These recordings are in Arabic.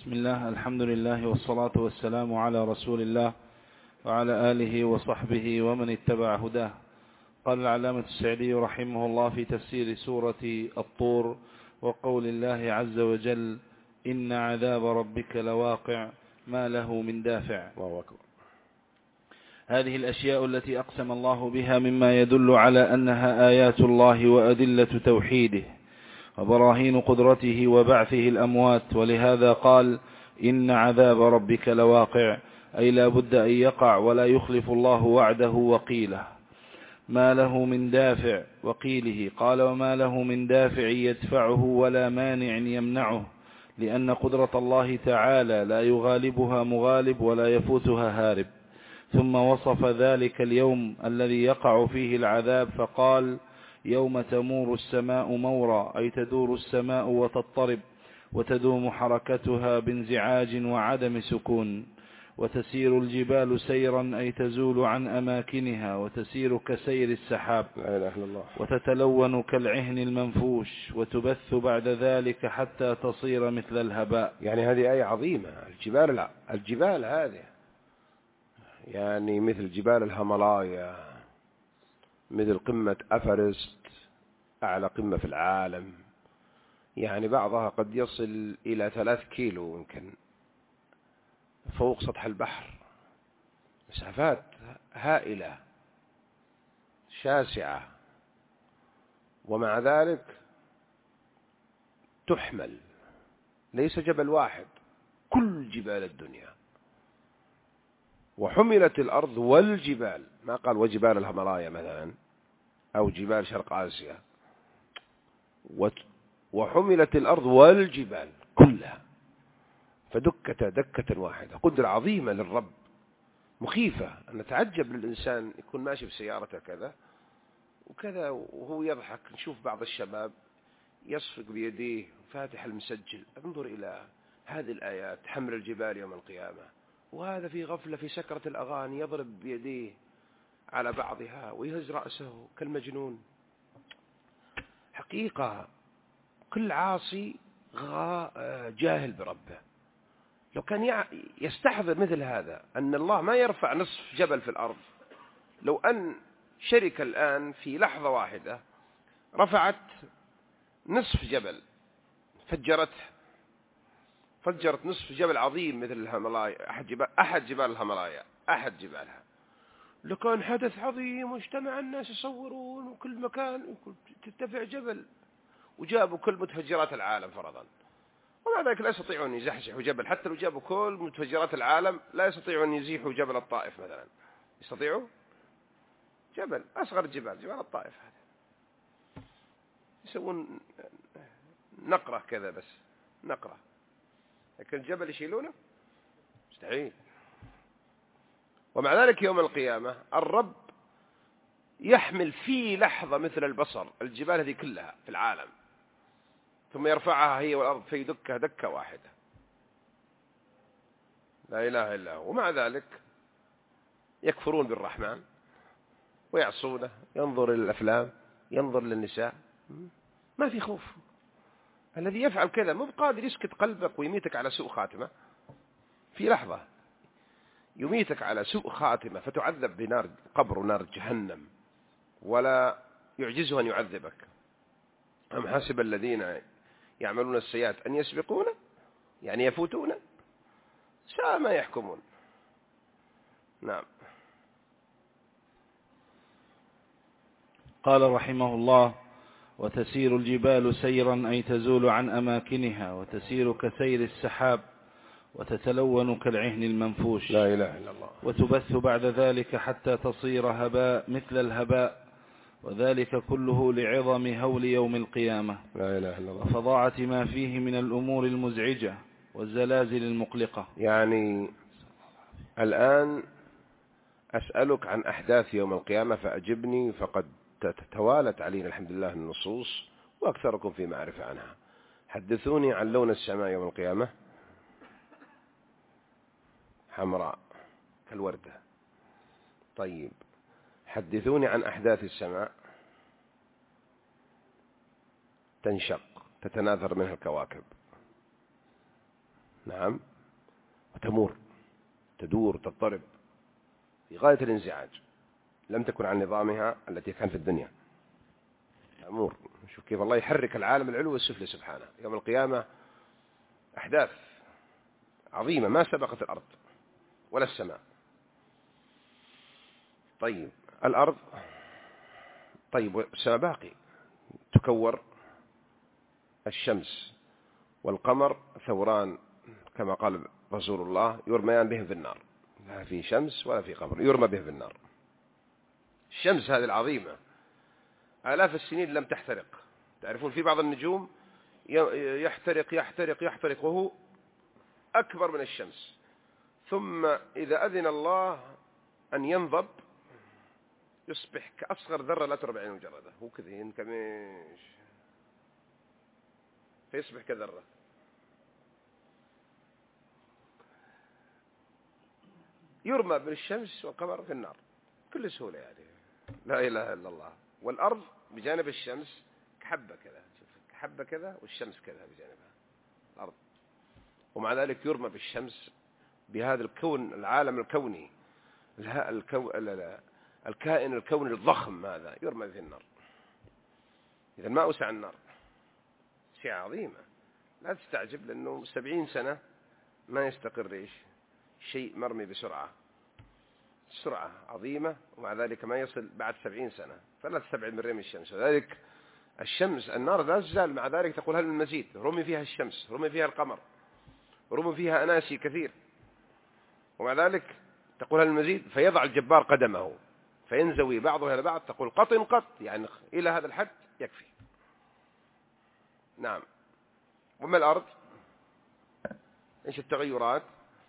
بسم الله، الحمد لله والصلاة والسلام على رسول الله وعلى آله وصحبه ومن اتبع هداه. قال العلامة السعدي رحمه الله في تفسير سورة الطور وقول الله عز وجل: إن عذاب ربك لواقع ما له من دافع. الله أكبر. هذه الأشياء التي أقسم الله بها مما يدل على أنها آيات الله وأدلة توحيده وبراهين قدرته وبعثه الأموات، ولهذا قال: إن عذاب ربك لواقع، أي لا بد أن يقع ولا يخلف الله وعده وقيله. ما له من دافع، وقيله قال: وما له من دافع يدفعه ولا مانع يمنعه، لأن قدرة الله تعالى لا يغالبها مغالب ولا يفوتها هارب. ثم وصف ذلك اليوم الذي يقع فيه العذاب فقال: يوم تمور السماء مورا، أي تدور السماء وتضطرب وتدوم حركتها بانزعاج وعدم سكون، وتسير الجبال سيرا، أي تزول عن أماكنها وتسير كسير السحاب، لا إله إلا الله. وتتلون كالعهن المنفوش، وتبث بعد ذلك حتى تصير مثل الهباء. يعني هذه آية عظيمة. الجبال هذه يعني مثل جبال الهيمالايا، مثل قمة أفرست، أعلى قمة في العالم، يعني بعضها قد يصل إلى 3 كيلو يمكن فوق سطح البحر، مسافات هائلة شاسعة، ومع ذلك تحمل، ليس جبل واحد، كل جبال الدنيا. وحملت الأرض والجبال، ما قال وجبال الهيمالايا مثلا أو جبال شرق آسيا، وحملت الأرض والجبال كلها فدكتا دكة واحدة. قدرة عظيمة للرب، مخيفة. أنا أتعجب للإنسان يكون ماشي بسيارته كذا وكذا وهو يضحك، نشوف بعض الشباب يصفق بيديه فاتح المسجل. انظر إلى هذه الآيات: حمل الجبال يوم القيامة، وهذا في غفلة في سكرة الأغاني يضرب بيديه على بعضها ويهز رأسه كالمجنون. حقيقة كل عاصي جاهل بربه. لو كان يستحضر مثل هذا أن الله ما يرفع نصف جبل في الأرض، لو أن شركة الآن في لحظة واحدة رفعت نصف جبل، فجرت نصف جبل عظيم مثل الهيمالايا، أحد جبال الهيمالايا، أحد جبالها، لكان حدث عظيم واجتمع الناس يصورون وكل مكان ترتفع جبل، وجابوا كل متفجرات العالم فرضا، ومع ذلك لا يستطيعون يزحزحوا جبل. حتى لو جابوا كل متفجرات العالم لا يستطيعون يزيحوا جبل الطائف مثلا. يستطيعوا؟ جبل أصغر الجبال، جبال الطائف هذا يسوون نقرة كذا، بس نقرة، لكن الجبل يشيلونه مستحيل. ومع ذلك يوم القيامة الرب يحمل في لحظة مثل البصر الجبال هذه كلها في العالم، ثم يرفعها هي والأرض فيدكها دكة واحدة. لا إله إلا هو. ومع ذلك يكفرون بالرحمن ويعصونه، ينظر إلى الأفلام، ينظر للنساء، ما في خوف. الذي يفعل كذا مو بقادر يسكت قلبك ويميتك على سوء خاتمة في لحظة، يميتك على سوء خاتمة فتعذب بنار قبر ونار جهنم، ولا يعجزه أن يعذبك. أم حسب الذين يعملون السيئات أن يسبقون، يعني يفوتون، ساء ما يحكمون. نعم. قال رحمه الله: وتسير الجبال سيرا، أي تزول عن أماكنها وتسير كسير السحاب، وتتلون كالعهن المنفوش. لا إله إلا الله. وتبث بعد ذلك حتى تصير هباء مثل الهباء، وذلك كله لعظم هول يوم القيامة. لا إله إلا الله. وفظاعة ما فيه من الأمور المزعجة والزلازل المقلقة. يعني الآن أسألك عن أحداث يوم القيامة فأجبني، فقد توالت علينا الحمد لله النصوص وأكثركم في معرفة عنها. حدثوني عن لون السماء يوم القيامة. حمراء كالوردة. طيب، حدثوني عن أحداث السماء. تنشق، تتناثر منها الكواكب. نعم، وتمور، تدور، تضطرب في غاية الانزعاج، لم تكن عن نظامها التي كان في الدنيا. تمور. شوف كيف الله يحرك العالم العلوي والسفلي سبحانه. يوم القيامة أحداث عظيمة ما سبقت الأرض ولا السماء. طيب الأرض، طيب والسماء باقي، تكور الشمس والقمر ثوران كما قال رسول الله يرميان بهم في النار، لا في شمس ولا في قمر، يرمى بهم في النار. الشمس هذه العظيمة آلاف السنين لم تحترق. تعرفون في بعض النجوم يحترق يحترق يحترق وهو أكبر من الشمس، ثم إذا أذن الله أن ينضب يصبح كأصغر ذرة لا ترى بعين مجردة، هو كذا ينكمش فيصبح كذرة. يرمى بالشمس والقمر في النار بكل سهولة يعني، لا إله إلا الله. والأرض بجانب الشمس كحبة كذا، كحبة كذا والشمس كذا بجانبها الأرض، ومع ذلك يرمى بالشمس بهذا الكون، العالم الكوني، الكائن الكوني الضخم هذا يرمى في النار. إذا ما أوسع النار، شيء عظيمة لا تستعجب، لأنه 70 سنة ما يستقر شيء مرمي بسرعة، سرعة عظيمة، ومع ذلك ما يصل بعد 70 سنة، فلا تستبعد من رمي الشمس. وذلك الشمس النار لا تزال، مع ذلك تقول هل من مزيد؟ رمي فيها الشمس، رمي فيها القمر، رمي فيها أناسي كثير، ومع ذلك تقول هل من مزيد؟ فيضع الجبار قدمه فينزوي بعضها إلى بعض، تقول قط قط، يعني إلى هذا الحد يكفي. نعم. وما الأرض؟ إيش التغيرات؟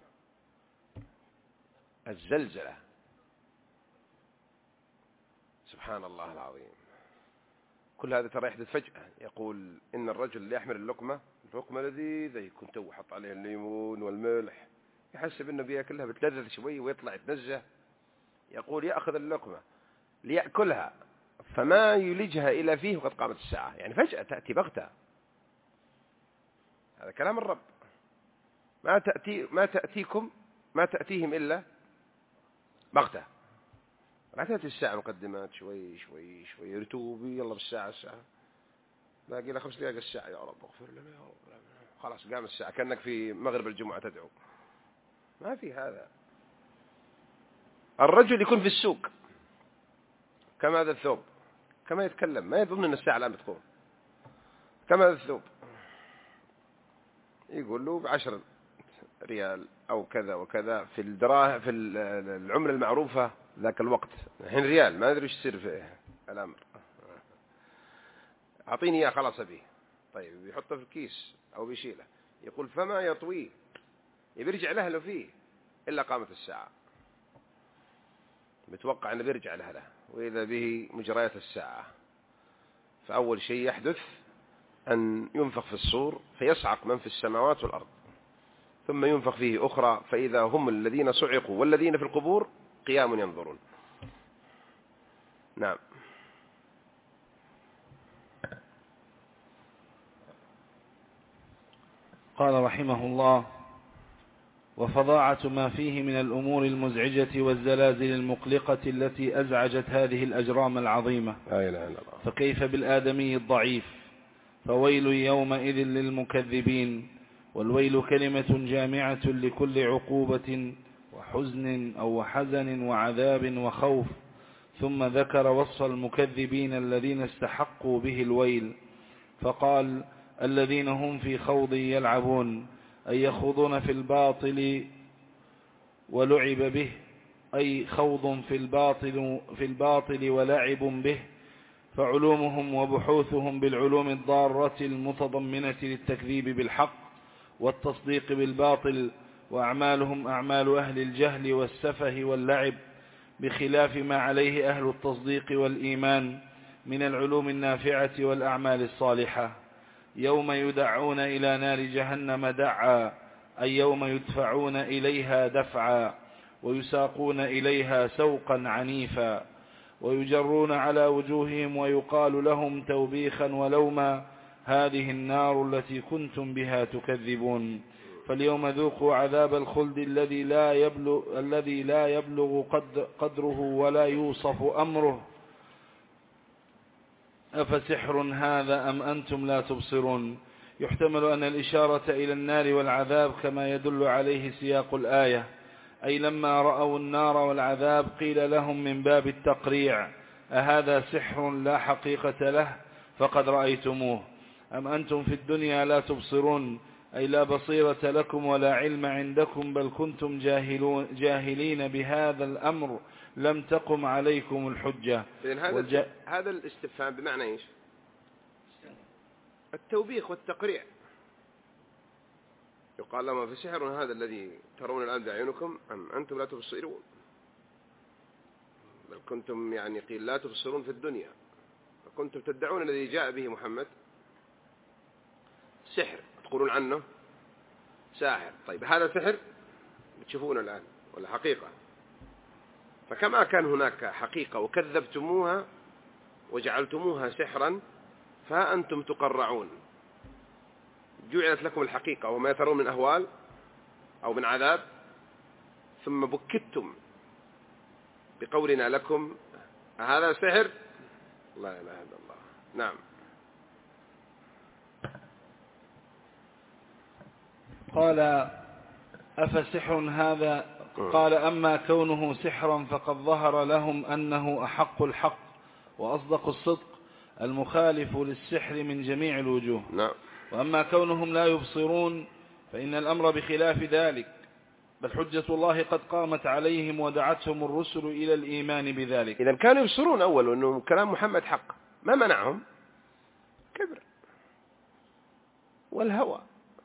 الزلزلة، سبحان الله العظيم. كل هذا ترى يحدث فجأة. يقول إن الرجل اللي يحمل اللقمة لذيذة، يكون تو حط عليها الليمون والملح، يحسب إنه بياكلها بتلذذ شوي ويطلع يتنزه. يقول يأخذ اللقمة ليأكلها فما يلجها إلى فيه وقد قامت الساعة، يعني فجأة تأتي بغتة. هذا كلام الرب، ما تأتيهم إلا بغتة. لا تأتي الساعة مقدمات شوي شوي شوي رتوبي، يلا بالساعة باقي له 5 دقائق الساعة، يا رب اغفر لنا يا رب، خلاص قام الساعة، كأنك في مغرب الجمعة تدعو. ما في هذا. الرجل يكون في السوق كما هذا الثوب، كما يتكلم ما يظن أن الساعة الآن بتقوم، كما هذا الثوب يقول له ب10 ريال أو كذا وكذا في في العملة المعروفة ذاك الوقت، الحين ريال، ما أدري إيش يصير في الأمر، أعطيني إياه خلاص أبيه. طيب يحطه في الكيس أو بيشيله، يقول فما يطويه، يرجع لأهله فيه إلا قامت الساعة، متوقع أنه بيرجع لأهله، وإذا به مجريات الساعة. فأول شيء يحدث أن ينفخ في الصور فيصعق من في السماوات والأرض، ثم ينفخ فيه أخرى فإذا هم الذين صعقوا والذين في القبور قيام ينظرون. نعم. قال رحمه الله: وفظاعة ما فيه من الأمور المزعجة والزلازل المقلقة التي أزعجت هذه الأجرام العظيمة، لا إله إلا الله. فكيف بالآدمي الضعيف؟ فويل يومئذ للمكذبين. والويل كلمة جامعة لكل عقوبة وحزن أو حزن وعذاب وخوف. ثم ذكر وصف المكذبين الذين استحقوا به الويل، فقال: الذين هم في خوض يلعبون، أي يخوضون في الباطل ولعب به، أي خوض في الباطل ولعب به. فعلومهم وبحوثهم بالعلوم الضارة المتضمنة للتكذيب بالحق والتصديق بالباطل، وأعمالهم أعمال أهل الجهل والسفه واللعب، بخلاف ما عليه أهل التصديق والإيمان من العلوم النافعة والأعمال الصالحة. يوم يدعون إلى نار جهنم دعا، أي يوم يدفعون إليها دفعا، ويساقون إليها سوقا عنيفا، ويجرون على وجوههم ويقال لهم توبيخا ولوما: هذه النار التي كنتم بها تكذبون. فاليوم ذوقوا عذاب الخلد الذي لا يبلغ قدره ولا يوصف أمره أفسحر هذا أم أنتم لا تبصرون. يحتمل أن الإشارة إلى النار والعذاب كما يدل عليه سياق الآية، أي لما رأوا النار والعذاب قيل لهم من باب التقريع: أهذا سحر لا حقيقة له فقد رأيتموه، أم أنتم في الدنيا لا تبصرون، أي لا بصيرة لكم ولا علم عندكم، بل كنتم جاهلين بهذا الأمر، لم تقم عليكم الحجة. هذا الاستفهام بمعنى إيش؟ التوبيخ والتقريع. يقال لهم: فسحر هذا الذي ترون الآن بعينكم أم أنتم لا تبصرون، بل كنتم قيل لا تبصرون في الدنيا، فكنتم تدعون الذي جاء به محمد سحر، تقولون عنه ساحر. طيب هذا سحر بتشوفونه الآن ولا حقيقة؟ فكما كان هناك حقيقة وكذبتموها وجعلتموها سحرا، فأنتم تقرعون، جعلت لكم الحقيقة وما ترون من أهوال أو من عذاب، ثم بكتم بقولنا لكم هذا سحر. لا إله إلا الله. نعم. قال: أفسحر هذا؟ قال: أما كونه سحرا فقد ظهر لهم أنه أحق الحق وأصدق الصدق المخالف للسحر من جميع الوجوه. نعم. وأما كونهم لا يبصرون فإن الأمر بخلاف ذلك، بل حجة الله قد قامت عليهم ودعتهم الرسل إلى الإيمان بذلك. إذا كانوا يبصرون أول أنه كلام محمد حق، ما منعهم؟ كبر والهوى.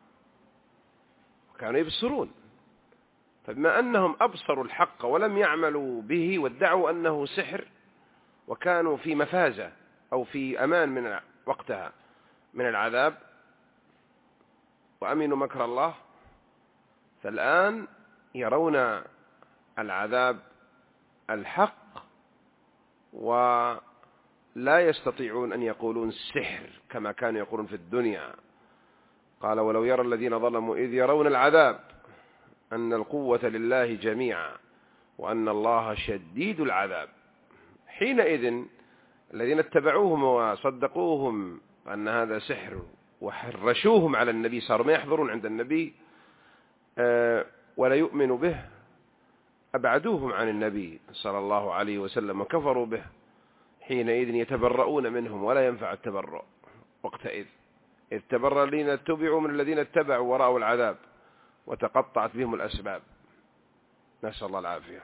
كانوا يبصرون، فبما أنهم أبصروا الحق ولم يعملوا به وادعوا أنه سحر، وكانوا في مفازة أو في أمان من وقتها من العذاب وأمنوا مكر الله، فالآن يرون العذاب الحق ولا يستطيعون أن يقولون سحر كما كانوا يقولون في الدنيا. قال: ولو يرى الذين ظلموا إذ يرون العذاب أن القوة لله جميعا وأن الله شديد العذاب. حينئذ الذين اتبعوهم وصدقوهم أن هذا سحر وحرشوهم على النبي، صاروا ما يحضرون عند النبي ولا يؤمنوا به، أبعدوهم عن النبي صلى الله عليه وسلم وكفروا به. حينئذ يتبرؤون منهم ولا ينفع التبرؤ وقتئذ، إذ تبرأ الذين اتبعوا من الذين اتبعوا ورأوا العذاب وتقطعت بهم الأسباب. نسأل الله العافية.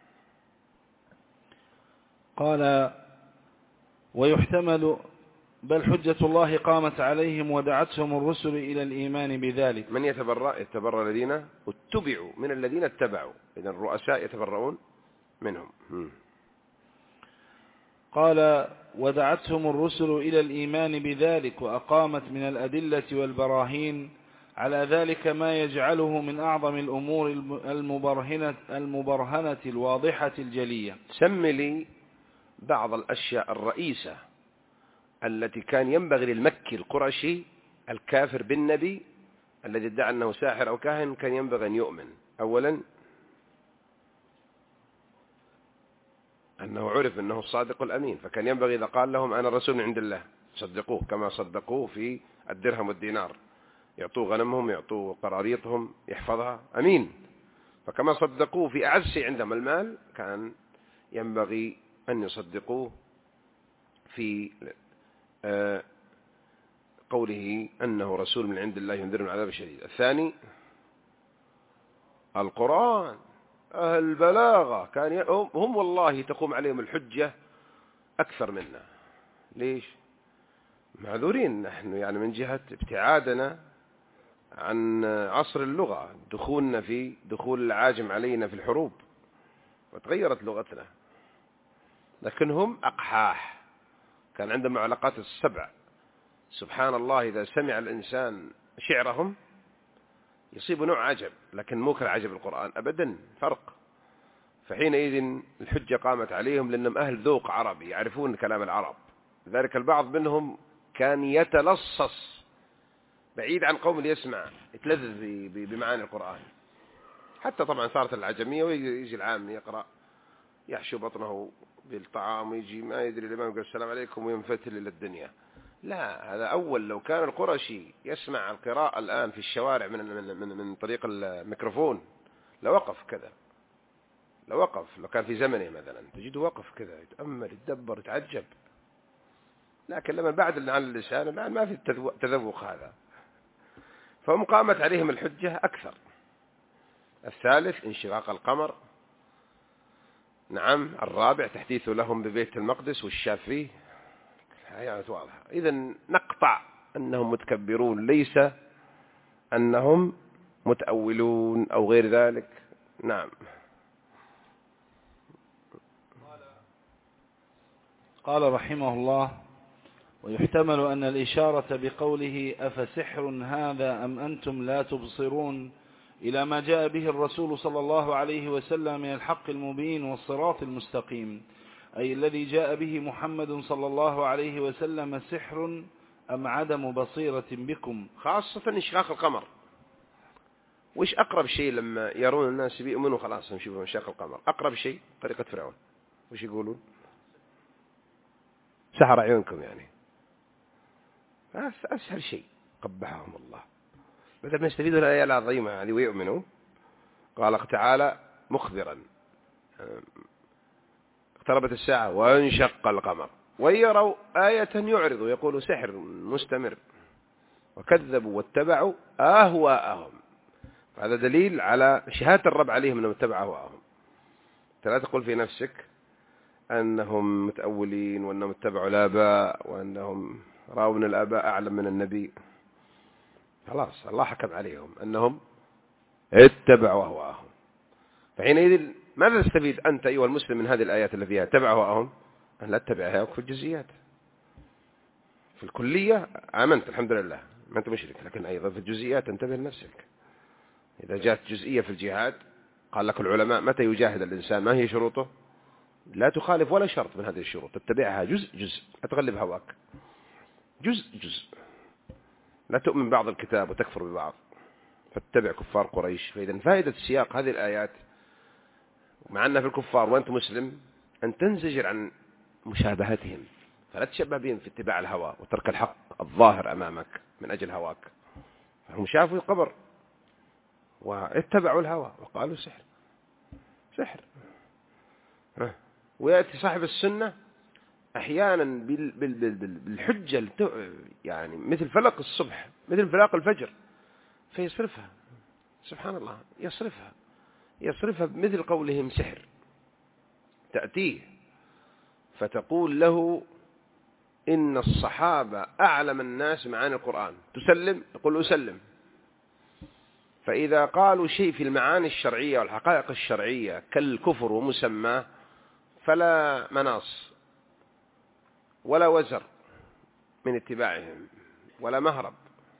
قال: ويحتمل بل حجة الله قامت عليهم ودعتهم الرسل إلى الإيمان بذلك. من يتبرأ؟ يتبرأ الذين اتبعوا من الذين اتبعوا، إذن الرؤساء يتبرؤون منهم. قال: ودعتهم الرسل إلى الإيمان بذلك، وأقامت من الأدلة والبراهين على ذلك ما يجعله من أعظم الأمور المبرهنة الواضحة الجلية. سم لي بعض الأشياء الرئيسة التي كان ينبغي للمكي القرشي الكافر بالنبي الذي ادعى أنه ساحر أو كاهن كان ينبغي أن يؤمن. أولا أنه عرف أنه الصادق الأمين، فكان ينبغي إذا قال لهم أنا رسول من عند الله صدقوه، كما صدقوه في الدرهم والدينار، يعطوه غنمهم يعطوه قراريطهم يحفظها، أمين. فكما صدقوه في أعز شيء عندهم المال، كان ينبغي أن يصدقوه في قوله أنه رسول من عند الله ينذر من عذاب شديد. الثاني القرآن، أهل البلاغة كان هم والله تقوم عليهم الحجة أكثر منا. ليش؟ معذورين نحن من جهة ابتعادنا عن عصر اللغة، دخولنا في دخول العاجم علينا في الحروب وتغيرت لغتنا، لكن هم أقحاح، كان عندهم علاقات السبع. سبحان الله، إذا سمع الإنسان شعرهم يصيب نوع عجب، لكن مو كالعجب القرآن أبدا، فرق. فحينئذ الحجة قامت عليهم لأنهم أهل ذوق عربي يعرفون كلام العرب. لذلك البعض منهم كان يتلصص بعيد عن قوم اللي يسمع يتلذذ بمعاني القرآن. حتى طبعا صارت العجمية ويجي العام يقرأ يحشو بطنه بالطعام ويجي ما يدري الإمام يقول السلام عليكم وينفتل إلى الدنيا. لا، هذا أول. لو كان القرشي يسمع القراءة الآن في الشوارع من طريق الميكروفون لوقف كذا، لوقف. لو كان في زمنه مثلا تجده وقف كذا يتأمل يتدبر يتعجب. لكن لما بعد عن اللسان الآن ما في التذوق هذا، فهم قامت عليهم الحجة أكثر. الثالث انشقاق القمر. نعم. الرابع تحديث لهم ببيت المقدس والشافعي. آيات واضحة. إذن نقطع أنهم متكبرون، ليس أنهم متأولون أو غير ذلك. نعم. قال رحمه الله: ويحتمل أن الإشارة بقوله أفسحر هذا أم أنتم لا تبصرون إلى ما جاء به الرسول صلى الله عليه وسلم من الحق المبين والصراط المستقيم، أي الذي جاء به محمد صلى الله عليه وسلم سحر أم عدم بصيرة بكم. خاصة انشقاق القمر. وش أقرب شيء لما يرون الناس بيؤمنوا خلاص نشوفوا انشقاق القمر؟ أقرب شيء طريقة فرعون. وش يقولون؟ سحر عيونكم يعني. أسهل شيء قبحهم الله. بدل ما يستفيدوا الآية العظيمة هذه ويؤمنوا، قال تعالى مخبرا: اقتربت الساعة وانشق القمر ويروا آية يعرض ويقولوا سحر مستمر وكذبوا واتبعوا أهواءهم. هذا دليل على شهادة الرب عليهم أنهم اتبعوا أهواءهم. لا تقول في نفسك أنهم متأولين وأنهم اتبعوا الآباء وأنهم رأوا أن الآباء أعلم من النبي. خلاص الله حكم عليهم أنهم اتبعوا أهواءهم. فحينئذ ماذا تستفيد أنت أيها المسلم من هذه الآيات اللي فيها اتبعوا أهواءهم؟ أن لا تتبع أهواءك في الجزئيات. في الكلية آمنت الحمد لله ما أنت مشرك، لكن أيضا في الجزئيات انتبه لنفسك. إذا جاءت جزئية في الجهاد قال لك العلماء متى يجاهد الإنسان، ما هي شروطه؟ لا تخالف ولا شرط من هذه الشروط، تتبعها جزء جزء، لا تغلب هواك، جزء جزء. لا تؤمن بعض الكتاب وتكفر ببعض فاتبع كفار قريش. فإذا فائدة سياق هذه الآيات مع أنها في الكفار وأنت مسلم أن تنزجر عن مشابهتهم، فلا تشبه بهم في اتباع الهوى وترك الحق الظاهر أمامك من أجل هواك. فهم شافوا القبر واتبعوا الهوى وقالوا سحر سحر. ويأتي صاحب السنة أحيانا بالحجة يعني مثل فلق الصبح مثل فلق الفجر فيصرفها. سبحان الله، يصرفها بمثل قولهم سحر. تأتيه فتقول له إن الصحابة أعلم الناس معاني القرآن، تسلم؟ يقول أسلم. فإذا قالوا شيء في المعاني الشرعية والحقائق الشرعية كالكفر ومسماه فلا مناص ولا وزر من اتباعهم ولا مهرب.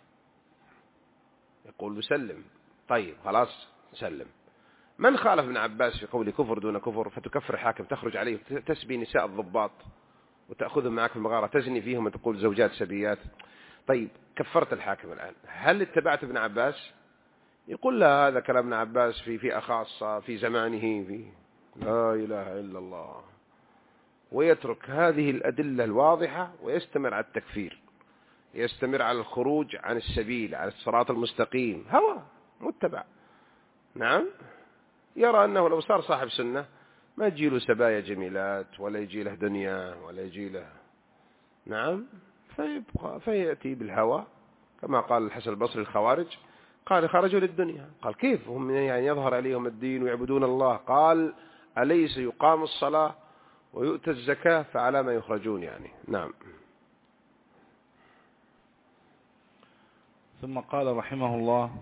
يقول بسلم. طيب خلاص سلم. من خالف ابن عباس في قول كفر دون كفر فتكفر حاكم تخرج عليه تسبي نساء الضباط وتأخذهم معك في المغارة تزني فيهم وتقول زوجات سبيات؟ طيب كفرت الحاكم الآن، هل اتبعت ابن عباس؟ يقول لا، هذا كلام ابن عباس في فئة خاصة في زمانه في لا إله إلا الله، ويترك هذه الأدلة الواضحة ويستمر على التكفير، يستمر على الخروج عن السبيل على الصراط المستقيم، هوى متبع. نعم. يرى أنه لو صار صاحب سنة ما يجي له سبايا جميلات ولا يجي له دنيا ولا يجي له. نعم. فيأتي بالهوى كما قال الحسن البصري الخوارج، قال خرجوا للدنيا. قال كيف هم يعني يظهر عليهم الدين ويعبدون الله؟ قال أليس يقام الصلاة ويؤتى الزكاة فعلى ما يخرجون يعني. نعم. ثم قال رحمه الله: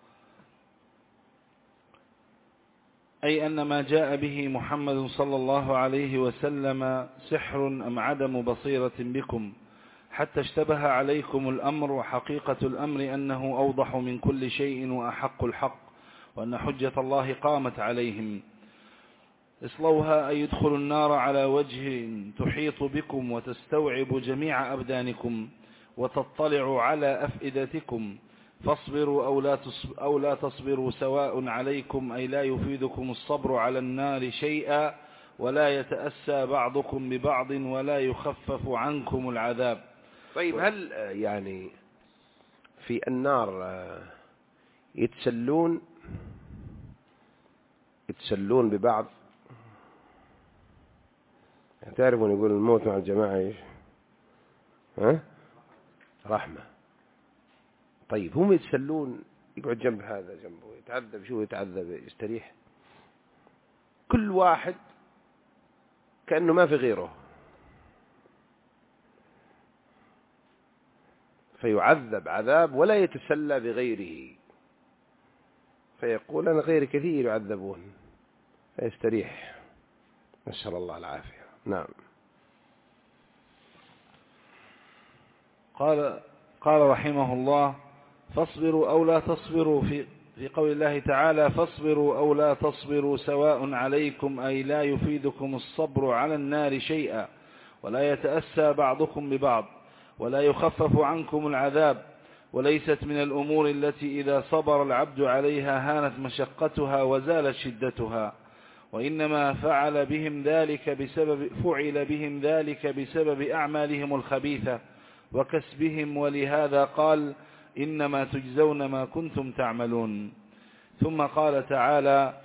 أي أن ما جاء به محمد صلى الله عليه وسلم سحر أم عدم بصيرة بكم حتى اشتبه عليكم الأمر، وحقيقة الأمر أنه أوضح من كل شيء وأحق الحق، وأن حجة الله قامت عليهم. اصلوها أي يدخلوا النار على وجه تحيط بكم وتستوعب جميع أبدانكم وتطلع على أفئدتكم، فاصبروا أو لا تصبروا سواء عليكم أي لا يفيدكم الصبر على النار شيئا ولا يتأسى بعضكم ببعض ولا يخفف عنكم العذاب. طيب هل يعني في النار يتسلون ببعض؟ تعرفون يقول الموت مع الجماعة ايش؟ رحمة. طيب هم يتسلون، يقعد جنب هذا جنبه يتعذب، شو يتعذب يستريح، كل واحد كأنه ما في غيره، فيعذب عذاب ولا يتسلى بغيره، فيقول أنا غيري كثير يعذبون، فيستريح. نسأل الله العافية. نعم. قال رحمه الله: فاصبروا أو لا تصبروا، في قول الله تعالى: فاصبروا أو لا تصبروا سواء عليكم أي لا يفيدكم الصبر على النار شيئا ولا يتأسى بعضكم ببعض ولا يخفف عنكم العذاب، وليست من الأمور التي إذا صبر العبد عليها هانت مشقتها وزالت شدتها، وإنما فعل بهم ذلك بسبب أعمالهم الخبيثة وكسبهم، ولهذا قال: إنما تجزون ما كنتم تعملون. ثم قال تعالى: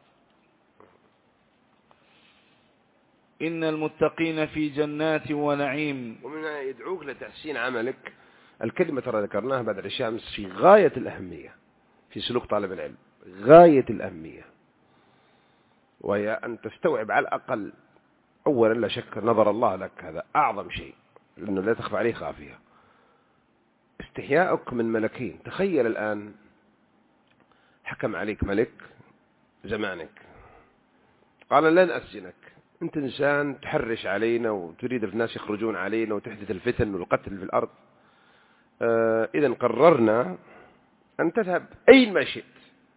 إن المتقين في جنات ونعيم. ومن يدعوك لتحسين عملك. الكلمة ترى ذكرناها بعد العشاء أمس في غاية الأهمية في سلوك طالب العلم، غاية الأهمية، وهي أن تستوعب على الأقل أولا لا شك نظر الله لك، هذا أعظم شيء لأنه لا تخفى عليه خافية. استحياءك من ملكين. تخيل الآن حكم عليك ملك زمانك قال لن أسجنك، أنت إنسان تحرش علينا وتريد الناس يخرجون علينا وتحدث الفتن والقتل في الأرض، إذن قررنا أن تذهب أين ما شئت،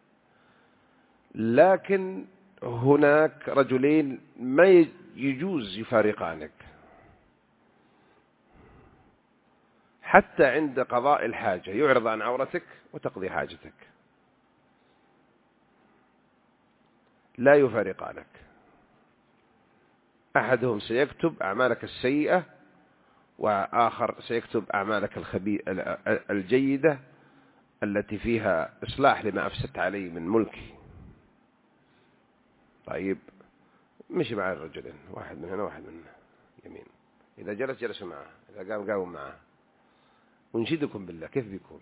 لكن هناك رجلين ما يجوز يفارقانك حتى عند قضاء الحاجة، يعرض عن عورتك وتقضي حاجتك، لا يفارقانك. أحدهم سيكتب أعمالك السيئة، وآخر سيكتب أعمالك الجيدة التي فيها إصلاح لما أفسدت عليه من ملكي. طيب مشي مع الرجلين، واحد من هنا واحد من يمين، إذا جلس جلسوا معه، إذا قاموا معه. ونشدكم بالله كيف بيكون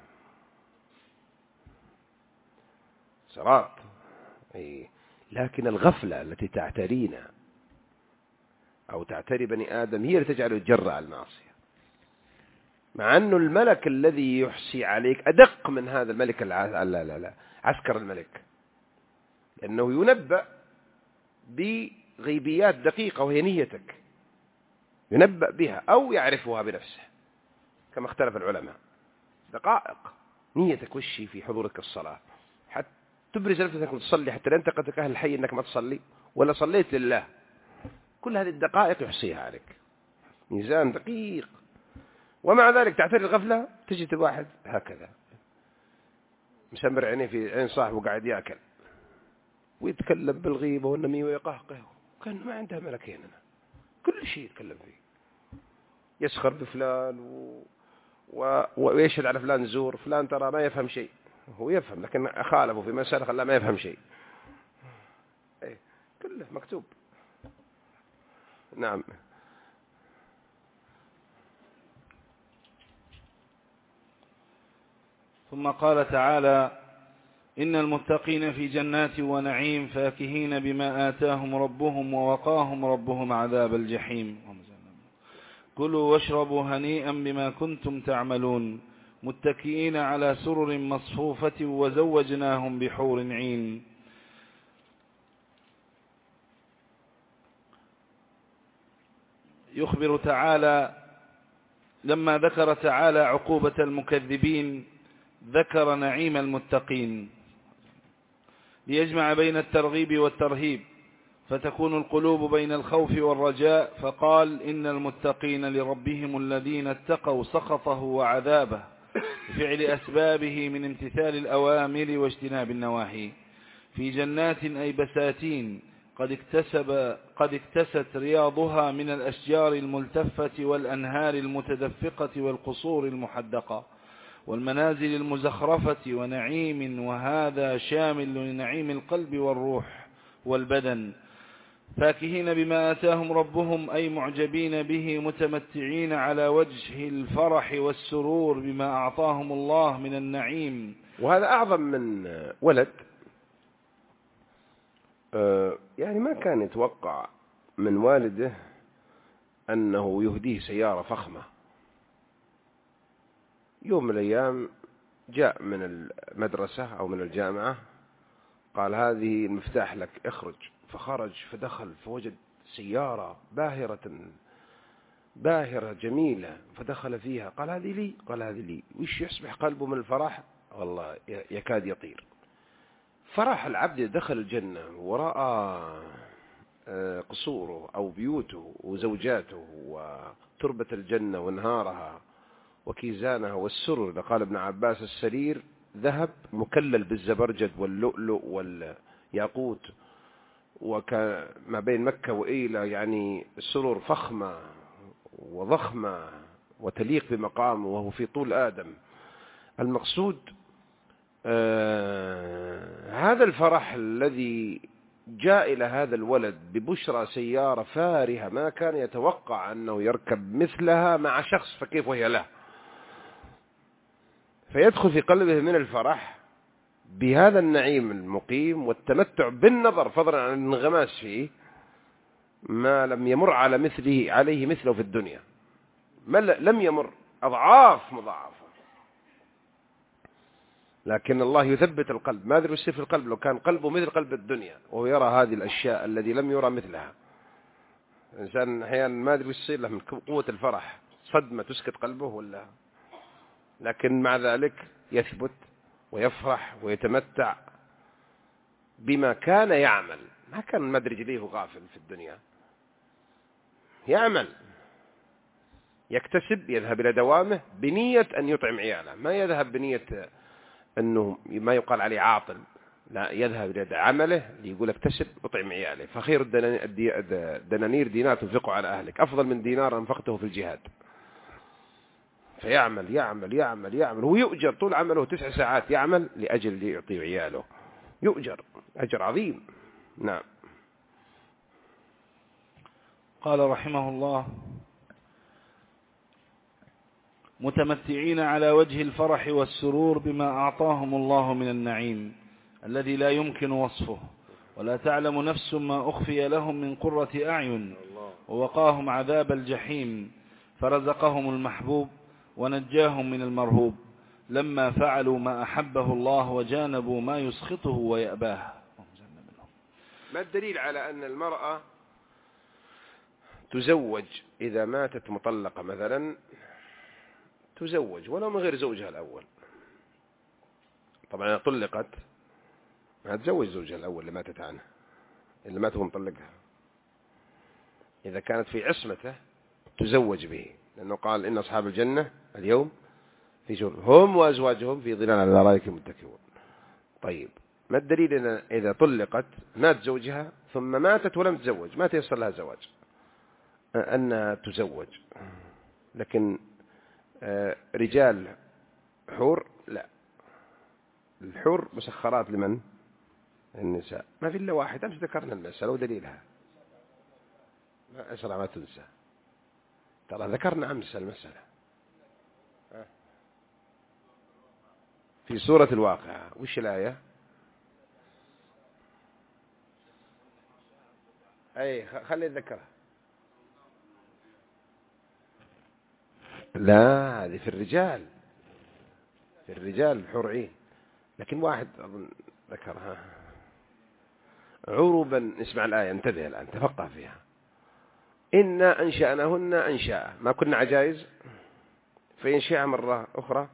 صراط. لكن الغفلة التي تعترينا أو تعتري بني آدم هي اللي تجعله يتجرأ على المعصية، مع أنه الملك الذي يحصي عليك أدق من هذا الملك عسكر الملك، لأنه ينبأ بغيبيات دقيقة وهي نيتك، ينبأ بها أو يعرفها بنفسه كما اختلف العلماء. دقائق نيتك وشي في حضورك الصلاة، حتى تبرز نفسك وتصلي، حتى لا ينتقدك أهل الحي أنك ما تصلي ولا صليت لله. كل هذه الدقائق يحصيها عليك، ميزان دقيق. ومع ذلك تعتري الغفلة، تجد الواحد هكذا مسمر عينيه في عين صاحبه وقاعد يأكل ويتكلم بالغيبة والنميمة ويقهقه، كان ما عنده ملكين، كل شيء يتكلم فيه، يسخر بفلان ويشهد على فلان زور، فلان ترى ما يفهم شيء، هو يفهم لكن خالفه في مسألة خلاه ما يفهم شيء. كله مكتوب. نعم. ثم قال تعالى: إن المتقين في جنات ونعيم فاكهين بما آتاهم ربهم ووقاهم ربهم عذاب الجحيم. كلوا واشربوا هنيئا بما كنتم تعملون متكئين على سرر مصفوفة وزوجناهم بحور عين. يخبر تعالى لما ذكر تعالى عقوبة المكذبين ذكر نعيم المتقين ليجمع بين الترغيب والترهيب، فتكون القلوب بين الخوف والرجاء، فقال: إن المتقين لربهم الذين اتقوا سخطه وعذابه بفعل أسبابه من امتثال الأوامر واجتناب النواهي، في جنات أي بساتين قد اكتست رياضها من الأشجار الملتفة والأنهار المتدفقة والقصور المحدقة والمنازل المزخرفة ونعيم، وهذا شامل لنعيم القلب والروح والبدن، فاكهين بما آتاهم ربهم أي معجبين به، متمتعين على وجه الفرح والسرور بما أعطاهم الله من النعيم. وهذا أعظم من ولد. يعني ما كان يتوقع من والده أنه يهديه سيارة فخمة. يوم من الأيام جاء من المدرسة أو من الجامعة، قال هذه المفتاح لك، اخرج. فخرج فدخل فوجد سيارة باهرة جميلة، فدخل فيها قال هذه لي، قال هذه لي. وش يصبح قلبه من الفرح؟ والله يكاد يطير. فرح العبد دخل الجنة ورأى قصوره أو بيوته وزوجاته وتربة الجنة وانهارها وكيزانها والسرر. قال ابن عباس السرير ذهب مكلل بالزبرجد واللؤلؤ والياقوت، وما بين مكة وإيلة، يعني السرر فخمة وضخمة وتليق بمقامه وهو في طول آدم. المقصود هذا الفرح الذي جاء إلى هذا الولد ببشرى سيارة فارهة ما كان يتوقع أنه يركب مثلها مع شخص، فكيف وهي له؟ فيدخل في قلبه من الفرح بهذا النعيم المقيم والتمتع بالنظر، فضلا عن الانغماس فيه، ما لم يمر عليه مثله في الدنيا، ما لم يمر، أضعاف مضاعفة. لكن الله يثبت القلب. ما أدري وش في القلب، لو كان قلبه مثل قلب الدنيا وهو يرى هذه الأشياء الذي لم يرى مثلها. الإنسان أحيانا ما أدري وش يصير له من قوة الفرح، صدمة تسكت قلبه ولا، لكن مع ذلك يثبت ويفرح ويتمتع بما كان يعمل. ما كان مد رجليه غافل في الدنيا، يعمل، يكتسب، يذهب إلى دوامه بنية أن يطعم عياله، ما يذهب بنية أنه ما يقال عليه عاطل، لا، يذهب إلى عمله ليقول اكتسب أطعم عياله. فخير الدنانير دينار تنفقه على أهلك أفضل من دينار أنفقته في الجهاد. فيعمل يعمل يعمل يعمل، هو يؤجر طول عمله 9 ساعات يعمل لأجل يعطي عياله، يؤجر أجر عظيم. نعم. قال رحمه الله: متمتعين على وجه الفرح والسرور بما أعطاهم الله من النعيم الذي لا يمكن وصفه، ولا تعلم نفس ما أخفي لهم من قرة أعين، ووقاهم عذاب الجحيم، فرزقهم المحبوب ونجاهم من المرهوب لما فعلوا ما أحبه الله وجانبوا ما يسخطه ويأباه. ما الدليل على أن المرأة تزوج إذا ماتت مطلقة مثلا، تزوج ولو من غير زوجها الأول؟ طبعا طلقت ما تزوج زوجها الأول اللي ماتت عنه، اللي مات ومطلقها. إذا كانت في عصمته تزوج به، لأنه قال إن أصحاب الجنة اليوم في شغل هم وأزواجهم في ظلال على الأرائك متكئون. طيب، ما الدليل أن إذا طلقت مات زوجها ثم ماتت ولم تزوج، ما تيسر لها زواج، أنها تزوج؟ لكن رجال حور لا، الحور مسخرات لمن؟ النساء. ما في إلا واحد، أمس ذكرنا المسألة ودليلها، ما أسرع ما تنسى، ترى ذكرنا أمس المسألة في سورة الواقعة. وش الآية؟ أي خلي أتذكرها. لا، هذه في الرجال، في الرجال الحور عين، لكن واحد أظن ذكرها عربا. اسمع الآية، انتبه الآن، تفقه فيها. إنا أنشأناهن أنشاء، ما كنا عجائز، فينشأها مرة أخرى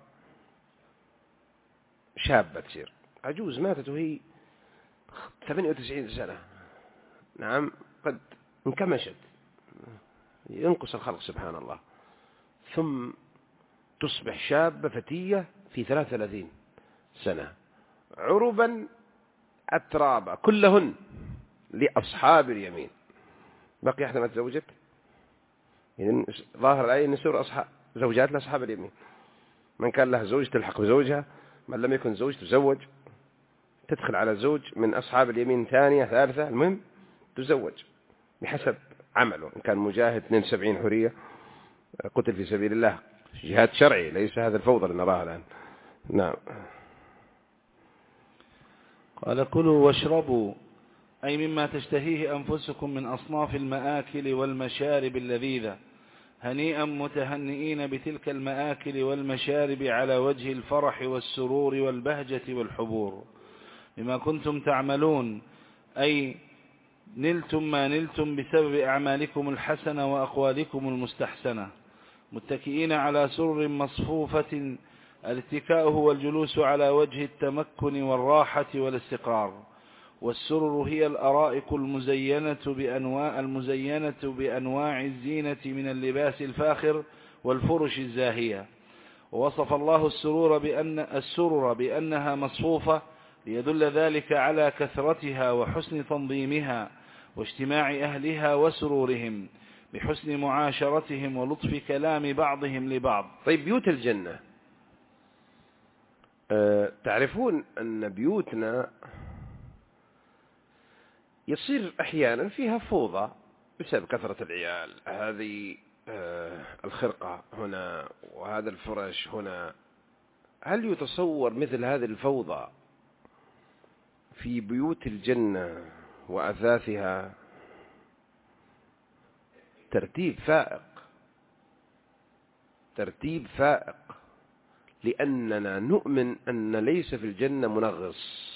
شابة تصير عجوز، ماتت وهي 98 سنة. نعم، قد انكمشت، ينقص الخلق سبحان الله. ثم تصبح شابة فتية في 33 سنة، عربا أترابا كلهن لأصحاب اليمين. بقي احنا ما تزوجت، يعني ظاهر الآية أن يصير زوجات لأصحاب اليمين. من كان له زوج تلحق بزوجها، من لم يكن زوج تزوج، تدخل على زوج من أصحاب اليمين ثانية ثالثة، المهم تزوج بحسب عمله. إن كان مجاهد 72 حرية قتل في سبيل الله، جهاد شرعي، ليس هذا الفوضى اللي نراه الآن. نعم. قال كلوا واشربوا أي مما تشتهيه أنفسكم من أصناف المآكل والمشارب اللذيذة، هنيئا متهنئين بتلك المآكل والمشارب على وجه الفرح والسرور والبهجة والحبور، بما كنتم تعملون أي نلتم ما نلتم بسبب أعمالكم الحسنة وأقوالكم المستحسنة، متكئين على سرر مصفوفة، الاتكاء هو الجلوس على وجه التمكن والراحة والاستقرار، والسرر هي الأرائك المزينة بأنواع الزينة من اللباس الفاخر والفرش الزاهية. ووصف الله السرر بأنها مصفوفة ليدل ذلك على كثرتها وحسن تنظيمها واجتماع أهلها وسرورهم بحسن معاشرتهم ولطف كلام بعضهم لبعض. طيب بيوت الجنة، تعرفون أن بيوتنا يصير أحيانا فيها فوضى بسبب كثرة العيال، هذه الخرقة هنا وهذا الفرش هنا. هل يتصور مثل هذه الفوضى في بيوت الجنة وأثاثها؟ ترتيب فائق، لأننا نؤمن أن ليس في الجنة منغص،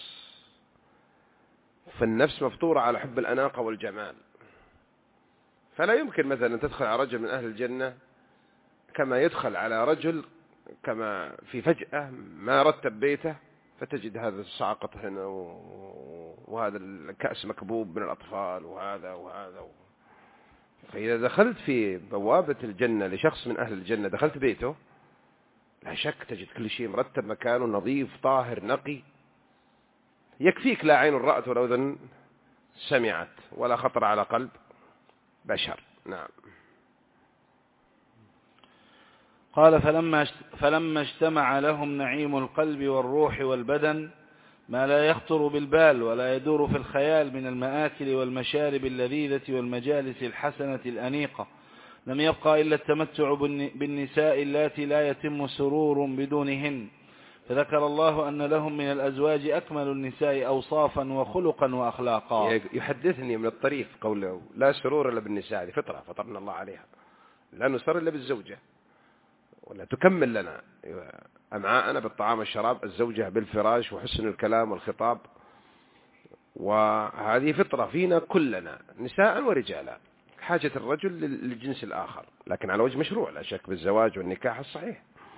فالنفس مفطورة على حب الأناقة والجمال، فلا يمكن مثلا تدخل على رجل من أهل الجنة كما يدخل على رجل كما في فجأة ما رتب بيته، فتجد هذا الصعقة هنا وهذا الكأس مكبوب من الأطفال وهذا. فإذا دخلت في بوابة الجنة لشخص من أهل الجنة، دخلت بيته، لا شك تجد كل شيء مرتب مكانه، نظيف طاهر نقي، يكفيك لا عين رأت ولا أذن سمعت ولا خطر على قلب بشر. نعم. قال فلما اجتمع لهم نعيم القلب والروح والبدن ما لا يخطر بالبال ولا يدور في الخيال من المآكل والمشارب اللذيذة والمجالس الحسنة الأنيقة، لم يبقى إلا التمتع بالنساء اللاتي لا يتم سرور بدونهن، فذكر الله أن لهم من الأزواج أكمل النساء أوصافا وخلقا وأخلاقا. يحدثني من الطريف قوله لا سرور إلا بالنساء، فطرة فطرنا الله عليها، لا نسر إلا بالزوجة، ولا تكمل لنا أمعاءنا بالطعام والشراب، الزوجة بالفراش وحسن الكلام والخطاب، وهذه فطرة فينا كلنا نساء ورجالا، حاجة الرجل للجنس الآخر، لكن على وجه مشروع لا شك بالزواج والنكاح الصحيح.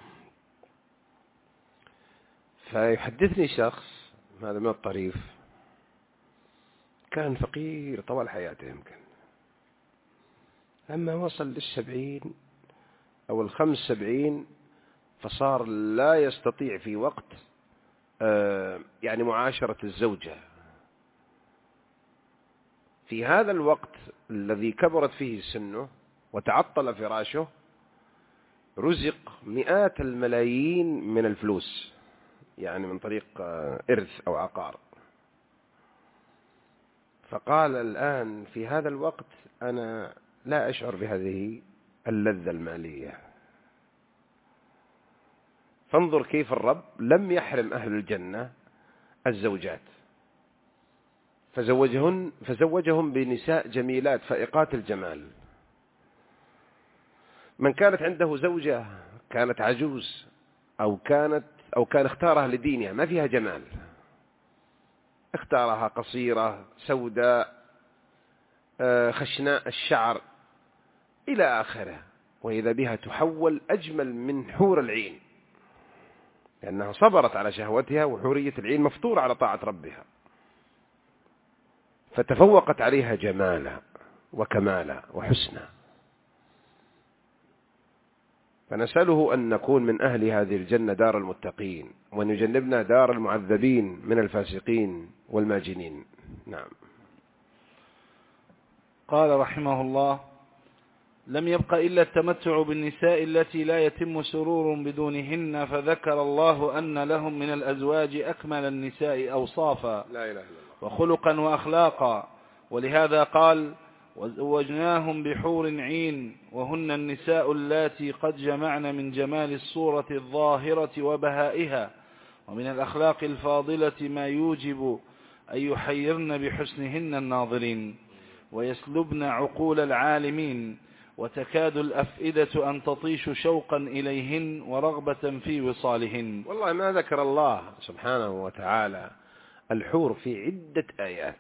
فيحدثني شخص، هذا من الطريف، كان فقير طوال حياته يمكن، لما وصل 70 أو 75 فصار لا يستطيع في وقت يعني معاشرة الزوجة. في هذا الوقت الذي كبرت فيه سنه وتعطل فراشه، رزق مئات الملايين من الفلوس، يعني من طريق إرث أو عقار. فقال الآن في هذا الوقت أنا لا أشعر بهذه اللذة المالية. فانظر كيف الرب لم يحرم أهل الجنة الزوجات، فزوجهم بنساء جميلات فائقات الجمال. من كانت عنده زوجة كانت عجوز أو كان اختارها لدينها ما فيها جمال، اختارها قصيرة سوداء خشناء الشعر إلى آخره، وإذا بها تحول أجمل من حور العين، لأنها صبرت على شهوتها، وحورية العين مفطورة على طاعة ربها، فتفوقت عليها جمالا وكمالا وحسنا. فنسأله أن نكون من أهل هذه الجنة دار المتقين، وأن يجنبنا دار المعذبين من الفاسقين والماجنين. نعم. قال رحمه الله: لم يبق إلا التمتع بالنساء التي لا يتم سرور بدونهن، فذكر الله أن لهم من الأزواج أكمل النساء أوصافا لا إله إلا الله وخلقا وأخلاقا، ولهذا قال: وزوجناهم بحور عين، وهن النساء اللاتي قد جمعن من جمال الصورة الظاهرة وبهائها، ومن الأخلاق الفاضلة ما يوجب أن يحيرن بحسنهن الناظرين ويسلبن عقول العالمين، وتكاد الأفئدة أن تطيش شوقا إليهن ورغبة في وصالهن. والله ما ذكر الله سبحانه وتعالى الحور في عدة آيات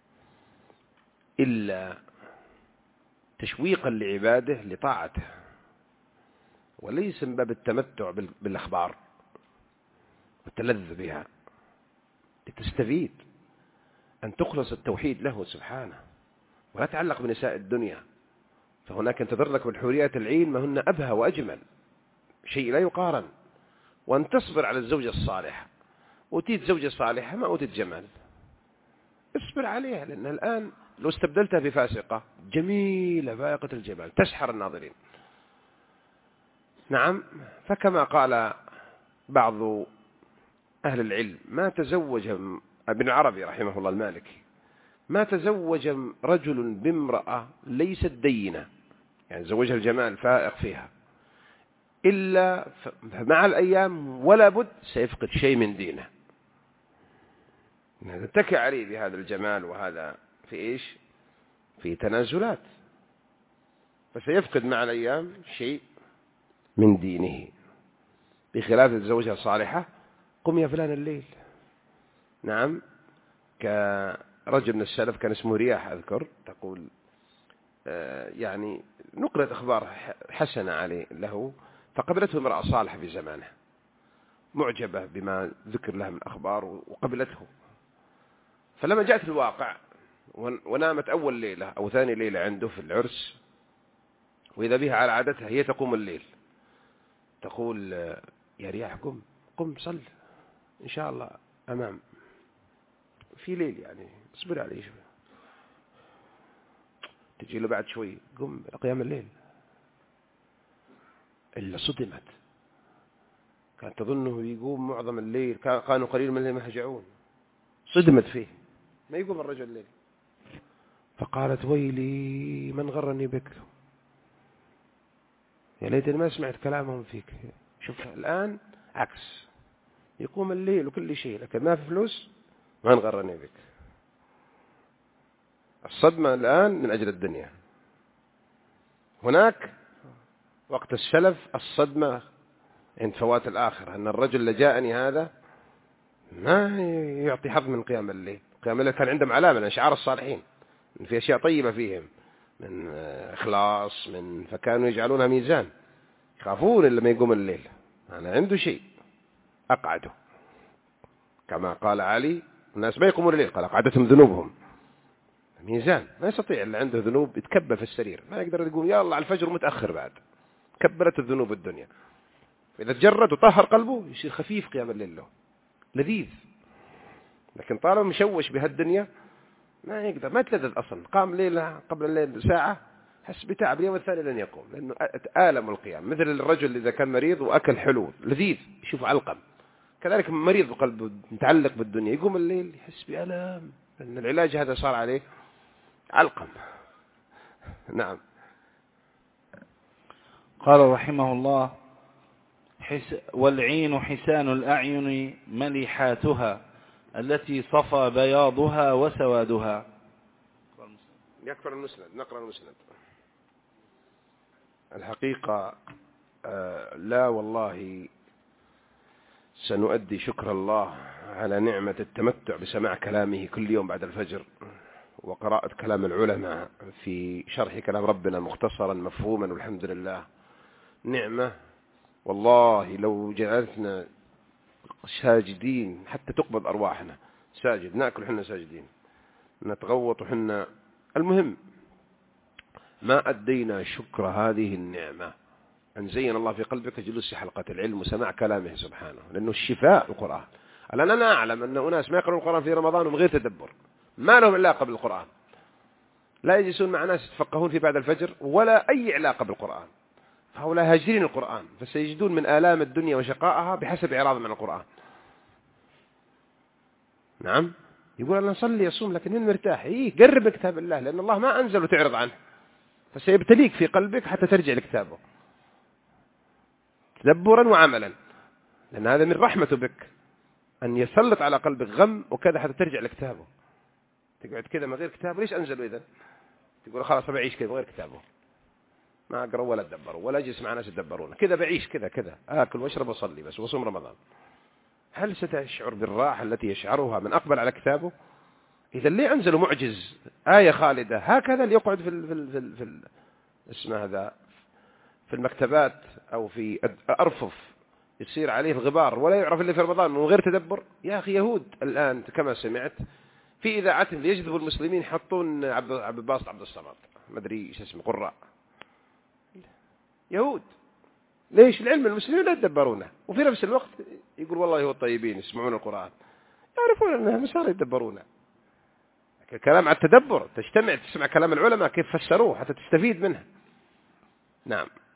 إلا تشويقا لعباده لطاعته، وليس من باب التمتع بالأخبار والتلذذ بها، لتستفيد أن تخلص التوحيد له سبحانه ولا تعلق بنساء الدنيا. فهناك أن تضرك بالحوريات العين ما هن أبهى وأجمل شيء لا يقارن، وأن تصبر على الزوجة الصالحة. أوتيت زوجة صالحة ما أوتيت جمال، اصبر عليها، لأن الآن لو استبدلتها بفاسقة جميلة فائقة الجمال تسحر الناظرين. نعم. فكما قال بعض أهل العلم ما تزوج ابن عربي رحمه الله المالكي، ما تزوج رجل بامرأة ليست دينة، يعني زوجها الجمال فائق فيها، إلا مع الأيام ولا بد سيفقد شيء من دينه، تتكئ عليه بهذا الجمال، وهذا في إيش؟ في تنازلات، فسيفقد مع الأيام شيء من دينه. بخلاف الزوجة الصالحة، قم يا فلان الليل. نعم. كرجل من السلف كان اسمه رياح أذكر، تقول يعني نقلت أخبار حسنة عليه له، فقبلته امرأة صالحة في زمانه معجبة بما ذكر لها من أخبار وقبلته. فلما جاءت الواقع ونامت أول ليلة أو ثاني ليلة عنده في العرس، وإذا بها على عادتها هي تقوم الليل، تقول يا رياح قم صل إن شاء الله أمام في ليل، يعني اصبر عليه شوي. تجي له بعد شوي قم قيام الليل، إلا صدمت، كانت تظنه يقوم معظم الليل، كانوا قليل من الليل يهجعون، صدمت فيه ما يقوم الرجل الليل. فقالت ويلي من غرني بك، يا ليتني ما سمعت كلامهم فيك. شوف الآن عكس، يقوم الليل وكل شيء لكن ما في فلوس، من غرني بك. الصدمة الآن من أجل الدنيا. هناك وقت السلف الصدمة عند فوات الآخرة، أن الرجل اللي جاءني هذا ما يعطي حظ من قيام الليل. قيام الليل كان عندهم علامة من أشعار الصالحين، إن في أشياء طيبة فيهم من إخلاص، فكانوا يجعلونها ميزان، يخافون لما يقوم الليل أنا عنده شيء أقعده. كما قال علي الناس ما يقومون الليل، قال أقعدتهم ذنوبهم. ميزان، ما يستطيع اللي عنده ذنوب يتكبل في السرير، ما يقدر يقوم يا الله على الفجر متأخر بعد، كبرت الذنوب الدنيا. فإذا تجرد وطهر قلبه يصير خفيف قيام الليل له لذيذ. لكن طالما مشوش بهالدنيا ما يقدر، ما يتلذذ أصلا. قام ليلة قبل الليل ساعة حس بتعب، اليوم الثاني لن يقوم لأنه آلم القيام. مثل الرجل إذا كان مريض وأكل حلو لذيذ يشوف علقم، كذلك مريض وقلبه متعلق بالدنيا يقوم الليل يحس بألم، لأن العلاج هذا صار عليه علقم. نعم. قال رحمه الله: والعين حسان الأعين مليحاتها التي صفى بياضها وسوادها. يكفر المسند، نقرأ المسند. الحقيقة لا والله سنؤدي شكر الله على نعمة التمتع بسماع كلامه كل يوم بعد الفجر، وقراءة كلام العلماء في شرح كلام ربنا مختصرا مفهوما، والحمد لله نعمة. والله لو جعلتنا ساجدين حتى تقبض أرواحنا ساجد، نأكل حنا ساجدين، نتغوط حنا، المهم ما أدينا شكر هذه النعمة أن زين الله في قلبك جلوس حلقة العلم وسماع كلامه سبحانه، لأنه الشفاء القرآن. الآن أنا أعلم أن أناس ما يقرؤون القرآن في رمضان من غير تدبر، ما لهم علاقة بالقرآن، لا يجلسون مع ناس يتفقهون في بعد الفجر ولا أي علاقة بالقرآن، فهؤلاء هاجرين القرآن، فسيجدون من آلام الدنيا وشقائها بحسب إعراضهم عن القرآن. نعم، يقول أنا نصلي يصوم لكن من مرتاح، قرب كتاب الله، لأن الله ما أنزل وتعرض عنه، فسيبتليك في قلبك حتى ترجع لكتابه تدبرا وعملا، لأن هذا من رحمته بك أن يسلط على قلبك غم وكذا حتى ترجع لكتابه. تقعد كذا من غير كتابه، ليش أنزلوا إذن؟ تقول خلاص بعيش كذا من غير كتابه، ما أقرأ ولا أدبر ولا أجلس مع ناس يدبرون، كذا بعيش كذا آكل وأشرب وأصلي بس وصوم رمضان. هل ستشعر بالراحة التي يشعرها من أقبل على كتابه؟ إذا ليه أنزلوا معجز آية خالدة هكذا اللي يقعد في اسمه هذا في المكتبات أو في أرفف يصير عليه الغبار ولا يعرف إلا في رمضان من غير تدبر؟ يا أخي يهود الآن كما سمعت في إذاعتهم ليجذبوا المسلمين يحطون عبد الباسط عبد الصمد ما أدري إيش اسمه قراء يهود. ليش؟ العلم المسلمين لا يتدبرونه، وفي نفس الوقت يقول والله هو الطيبين يسمعون القرآن، يعرفون أنهم صار يتدبرونه. الكلام على التدبر، تجتمع تسمع كلام العلماء كيف فسروه حتى تستفيد منه. نعم.